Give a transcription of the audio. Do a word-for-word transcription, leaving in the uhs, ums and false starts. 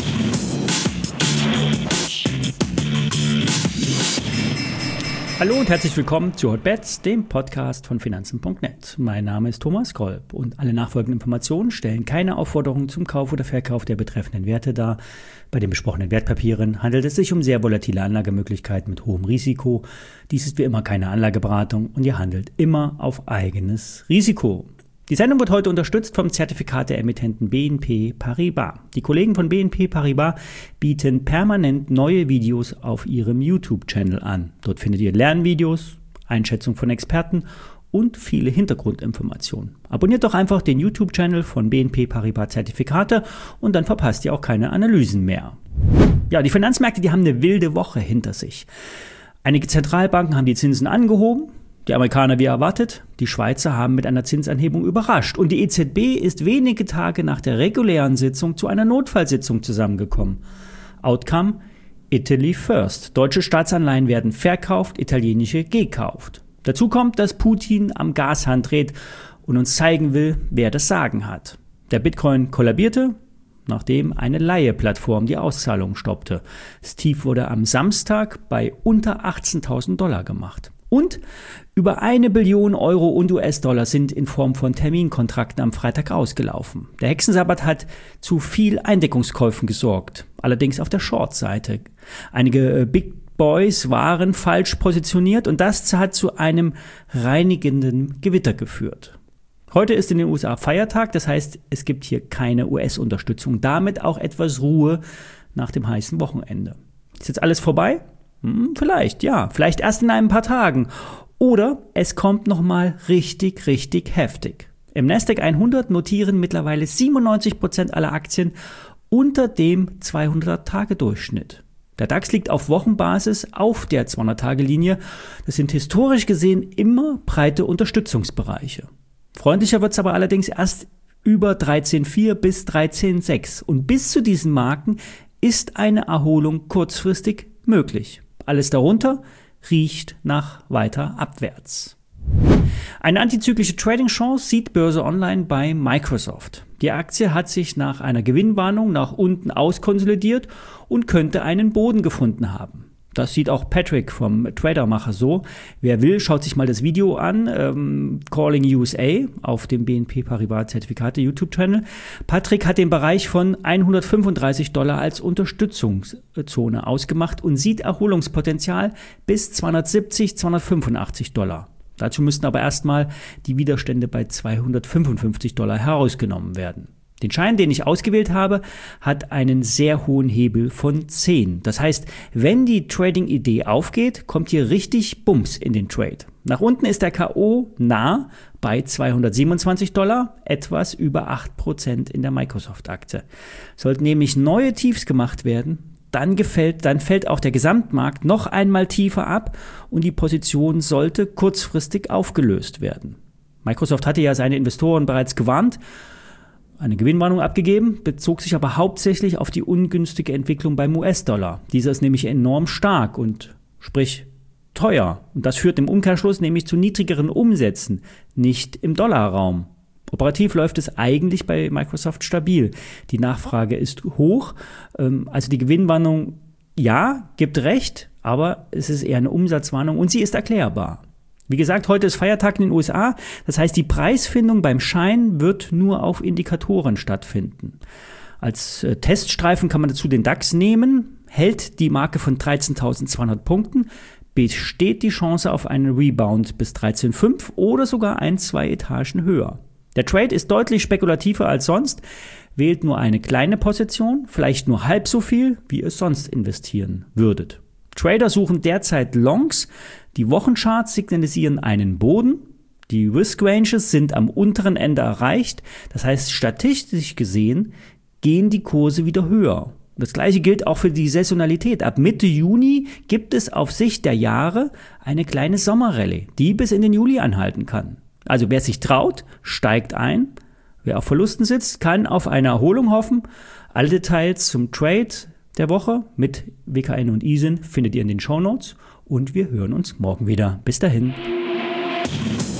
Hallo und herzlich willkommen zu Hotbets, dem Podcast von Finanzen punkt net. Mein Name ist Thomas Kolb und alle nachfolgenden Informationen stellen keine Aufforderung zum Kauf oder Verkauf der betreffenden Werte dar. Bei den besprochenen Wertpapieren handelt es sich um sehr volatile Anlagemöglichkeiten mit hohem Risiko. Dies ist wie immer keine Anlageberatung und ihr handelt immer auf eigenes Risiko. Die Sendung wird heute unterstützt vom Zertifikat der Emittenten B N P Paribas. Die Kollegen von B N P Paribas bieten permanent neue Videos auf ihrem YouTube-Channel an. Dort findet ihr Lernvideos, Einschätzung von Experten und viele Hintergrundinformationen. Abonniert doch einfach den YouTube-Channel von B N P Paribas Zertifikate und dann verpasst ihr auch keine Analysen mehr. Ja, die Finanzmärkte, die haben eine wilde Woche hinter sich. Einige Zentralbanken haben die Zinsen angehoben. Die Amerikaner wie erwartet, die Schweizer haben mit einer Zinsanhebung überrascht und die E Z B ist wenige Tage nach der regulären Sitzung zu einer Notfallsitzung zusammengekommen. Outcome: Italy first. Deutsche Staatsanleihen werden verkauft, italienische gekauft. Dazu kommt, dass Putin am Gashahn dreht und uns zeigen will, wer das Sagen hat. Der Bitcoin kollabierte, nachdem eine Leihe-Plattform die Auszahlung stoppte. Das Tief wurde am Samstag bei unter achtzehntausend Dollar gemacht. Und über eine Billion Euro und U S-Dollar sind in Form von Terminkontrakten am Freitag ausgelaufen. Der Hexensabbat hat zu viel Eindeckungskäufen gesorgt, allerdings auf der Short-Seite. Einige Big Boys waren falsch positioniert und das hat zu einem reinigenden Gewitter geführt. Heute ist in den U S A Feiertag, das heißt, es gibt hier keine U S-Unterstützung. Damit auch etwas Ruhe nach dem heißen Wochenende. Ist jetzt alles vorbei? Hm, vielleicht, ja. Vielleicht erst in ein paar Tagen. Oder es kommt nochmal richtig, richtig heftig. Im Nasdaq hundert notieren mittlerweile siebenundneunzig Prozent aller Aktien unter dem zweihundert-Tage-Durchschnitt. Der DAX liegt auf Wochenbasis auf der zweihundert-Tage-Linie. Das sind historisch gesehen immer breite Unterstützungsbereiche. Freundlicher wird es aber allerdings erst über dreizehn Komma vier bis dreizehn Komma sechs. Und bis zu diesen Marken ist eine Erholung kurzfristig möglich. Alles darunter riecht nach weiter abwärts. Eine antizyklische Trading-Chance sieht Börse Online bei Microsoft. Die Aktie hat sich nach einer Gewinnwarnung nach unten auskonsolidiert und könnte einen Boden gefunden haben. Das sieht auch Patrick vom Tradermacher so. Wer will, schaut sich mal das Video an, ähm, Calling U S A auf dem B N P Paribas Zertifikate YouTube-Channel. Patrick hat den Bereich von hundertfünfunddreißig Dollar als Unterstützungszone ausgemacht und sieht Erholungspotenzial bis zweihundertsiebzig, zweihundertfünfundachtzig Dollar. Dazu müssten aber erstmal die Widerstände bei zweihundertfünfundfünfzig Dollar herausgenommen werden. Den Schein, den ich ausgewählt habe, hat einen sehr hohen Hebel von zehn. Das heißt, wenn die Trading-Idee aufgeht, kommt hier richtig Bums in den Trade. Nach unten ist der K O nah bei zweihundertsiebenundzwanzig Dollar, etwas über acht Prozent in der Microsoft-Aktie. Sollten nämlich neue Tiefs gemacht werden, dann, gefällt, dann fällt auch der Gesamtmarkt noch einmal tiefer ab und die Position sollte kurzfristig aufgelöst werden. Microsoft hatte ja seine Investoren bereits gewarnt, eine Gewinnwarnung abgegeben, bezog sich aber hauptsächlich auf die ungünstige Entwicklung beim U S-Dollar. Dieser ist nämlich enorm stark und sprich teuer. Und das führt im Umkehrschluss nämlich zu niedrigeren Umsätzen, nicht im Dollarraum. Operativ läuft es eigentlich bei Microsoft stabil. Die Nachfrage ist hoch. Also die Gewinnwarnung, ja, gibt recht, aber es ist eher eine Umsatzwarnung und sie ist erklärbar. Wie gesagt, heute ist Feiertag in den U S A, das heißt, die Preisfindung beim Schein wird nur auf Indikatoren stattfinden. Als äh, Teststreifen kann man dazu den DAX nehmen, hält die Marke von dreizehntausendzweihundert Punkten, besteht die Chance auf einen Rebound bis dreizehn Komma fünf oder sogar ein, zwei Etagen höher. Der Trade ist deutlich spekulativer als sonst, wählt nur eine kleine Position, vielleicht nur halb so viel, wie ihr sonst investieren würdet. Trader suchen derzeit Longs, die Wochencharts signalisieren einen Boden, die Risk Ranges sind am unteren Ende erreicht, das heißt statistisch gesehen gehen die Kurse wieder höher. Das gleiche gilt auch für die Saisonalität. Ab Mitte Juni gibt es auf Sicht der Jahre eine kleine Sommerrallye, die bis in den Juli anhalten kann. Also wer sich traut, steigt ein. Wer auf Verlusten sitzt, kann auf eine Erholung hoffen. Alle Details zum Trade der Woche mit W K N und I S I N findet ihr in den Shownotes und wir hören uns morgen wieder. Bis dahin.